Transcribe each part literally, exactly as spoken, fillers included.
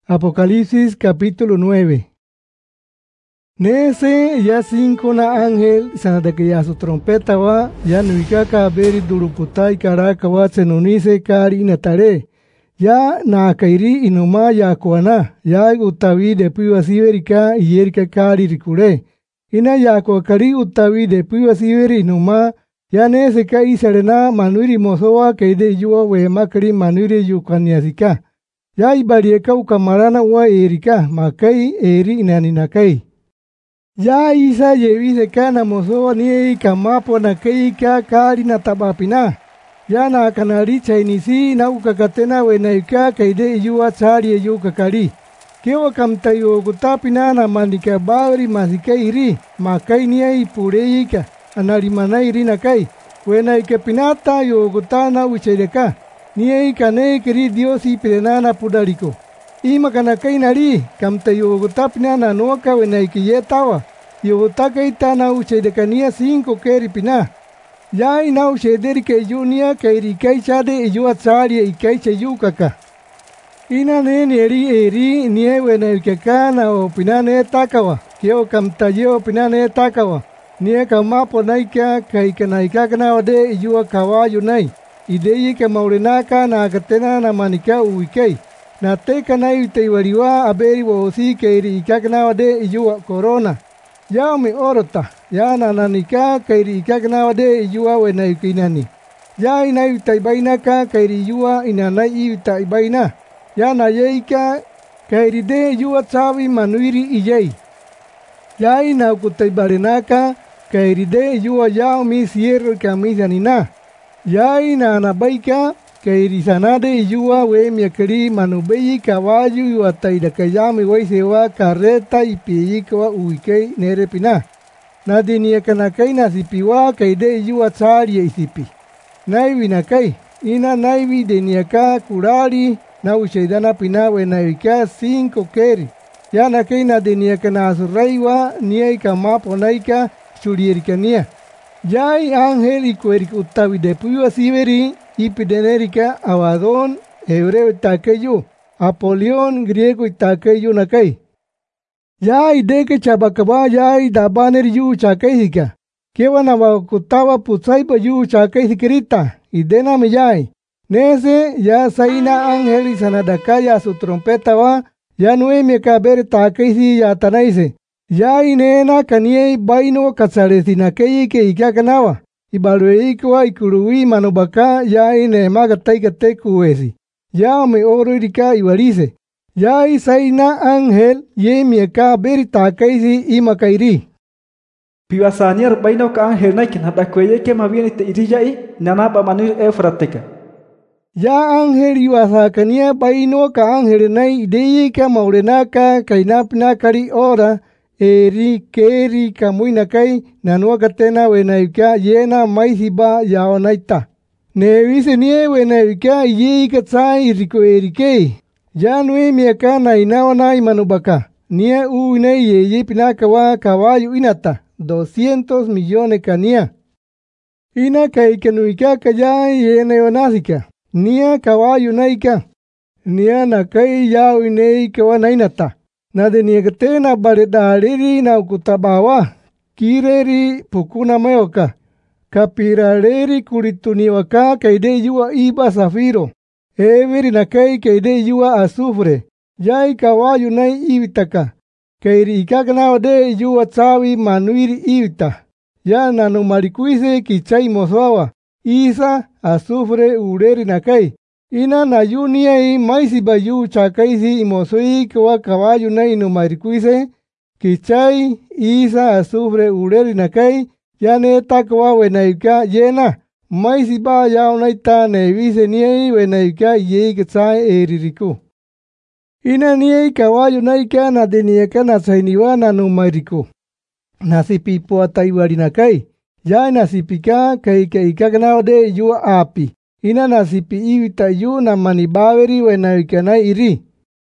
Apocalipsis capítulo nueve. Nese ya cinco na ángel sanada que ya su trompeta wa ya nuikaka beri duruputai karaka wa senunise kari natare ya na kairi inuma ya kuana ya utawi de piwa siverika yerika kari rikure ina ya ko kari utawi de piwa siveri inuma ya nese kai serena manuiri mosowa keide yuwa we makri manuiri yukanyasika ya ibarieka ukamarana wa erika makai eri inaninakai ya isa yevise kana mosowa ni kamapo na keika kari na tabapina ya na kanari chainisi na ukakatena wenaika kaide yuwa chari yu kakari kewa kamtayo gutapina na manika bari masika iri makai ni ipureika anarimana iri nakai wenaika pinata yo gutana uchereka ni kane kiri Dios y penana pudariko ima kana kai nari kamta yo tapina na noka wenaiki yetawa yo takaita na uchedekania cinco keri pina ya ina uchederi ke junia kairi kai chade yo atsari e kai cheyukaka ina ne neri eri nie wenaiki kana o pinane takawa kyo kamta yo pinane takawa nie kama ponaika kai kanaika kana ode yo kawayo nai idei ke maurenaka na katena na manika uikei na teka na iteiwariwa aberi wosi keiri ikakna wade iyua corona ya me orota ya na nanika keiri ikakna wade iyua wena ikinani ya ina itaibainaka keiri iyua inana itaibaina ya na yeika keiri de iyua chavi manuiri iyei ya ina kutaibarenaka keiri de iyua ya mi cierro kamisanina ya ina anabaika kairi sanade iyua we miakari manubei kawayu yuataida kayami waisewa kareta ipiika wa uikei nerepina nadinia kanakai nasipiwa kaide iyua tsari isipi naivi nakai ina naivi deniaka kurari na ushaidana pina we naika cinco keri ya nakai na deniaka nasuraiwa niai kamapo naika shurierikania Yai ángel y cueric utavi de puyo siberi ipidenerica abadón hebreo takeyu apolión griego takeyu nakai Yai de que chabacaba yai dabaner yu chakaisika que van a bakutaba putsaipa yu chakaisikirita y dename yai nese ya saina ángel y sanadakaya su trompeta va ya nueme caber takaisi ya tanaise ya inena kaniei baino katsaresinakei ke ikakanawa ibalueikwa ikurui manubaka ya ine magataikate kuesi ya me oro irika iwarise ya isaina ángel ye mieka beritakaisi imakairi piwasanier baino ka ángel naikin hadakweye ke mabiene te irijai nanaba manir efrateka ya ángel iwasakania baino ka ángel nai deika maurenaka kainapna kari ora eri keri kamuinakai nanua katena wenaika yena maisiba yaonaita nevise nie wenaika yika tsai riko erikei ya nue miaka na inaona imanubaka nie uine yeye pinaka wa kawayu inata doscientos millones kania ina kai kenuika kaya yene onasika nia kawayu naika nia nakai yao inei kawa nainata na deniegate na baredariri na ukutabawa kireri pukuna meoka kapirareri kurituniwaka kaide yua iba safiro everi na kai kaide yua azufre yai kawayu nai ibitaka kairi ikakna de yua tsawi manuiri ibita ya nanu marikuise kichai mosoawa isa azufre ureri na kai ina na yuniai maisi bayu chakaisi imosoi kwa kawayu na inu marikuise kichai isa azufre ureri nakai yane takwa wenaika yena maisi ba yao naita nevise niei wenaika yei kitsai eririku ina niei kawayu naika na denieka na sainiwa na numariku nasipipo ataiwari nakai ya nasipika kaika ikagna de yu api ina nasipi ibita yu na manibaveri wenaikana iri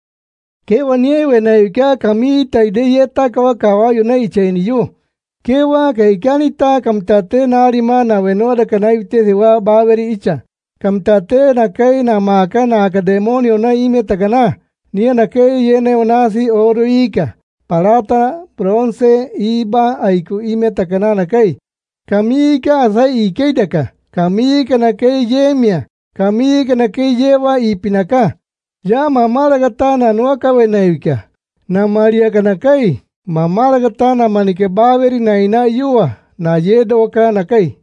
kewa nie wenaika kamita ide yeta kawa kawayu na ichaini yu kewa kaikanita kamtate narima na wenoda kanaivite sewa baveri icha kamtate na kai na maka na akademonio na ime takana nianake yene onasi oro ika, palata, bronce, iba, aiku ime takanana kai. Kamika asai ikeidaka, kamika nake yemia, kamika nake yewa ipinaka. Ya mamalagatana nuaka wenevika. Na Maria kanakai, mamalagatana manike baveri na ina yua, na yedo ka nakai.